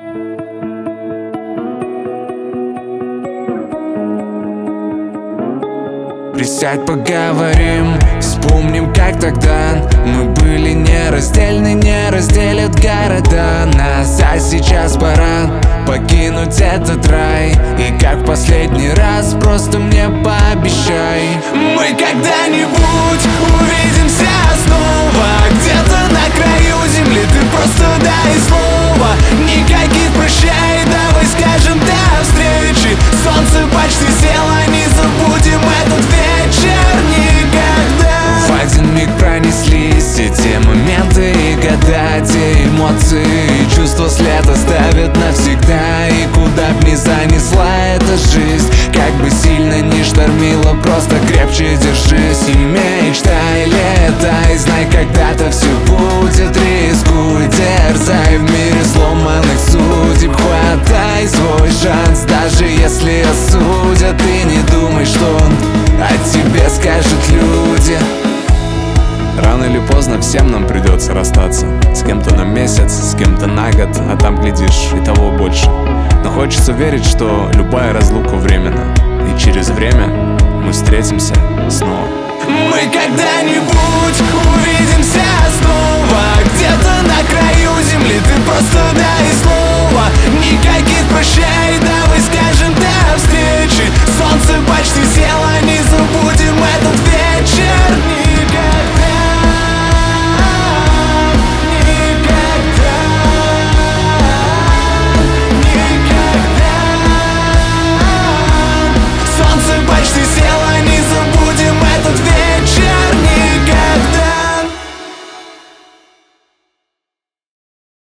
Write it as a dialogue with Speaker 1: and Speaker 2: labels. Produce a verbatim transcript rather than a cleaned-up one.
Speaker 1: Присядь, поговорим, вспомним, как тогда мы были нераздельны, не разделят города нас. А сейчас пора покинуть этот рай, и как в последний раз просто мне пообещай: мы когда-нибудь увидимся снова, где-то на краю земли. Ты просто дай слово, никаких прощай, давай скажем до встречи. Солнце почти село, не забудем этот вечер никогда. В один миг пронеслись все те моменты и года, те эмоции и чувства след оставят навсегда. И куда б ни занесла эта жизнь, как бы сильно ни штормила, просто крепче держись и мечтай, летай. Знай, когда-то все будет, рискуй, дерзай. В мире сломанных судеб хватай свой шанс, даже если осудят. И не думай, что о тебе скажут люди.
Speaker 2: Рано или поздно всем нам придется расстаться. С кем-то на месяц, с кем-то на год, а там, глядишь, и того больше. Но хочется верить, что любая разлука временна, и через время мы встретимся снова.
Speaker 1: Мы когда-нибудь увидимся снова, где-то на краю земли. Ты просто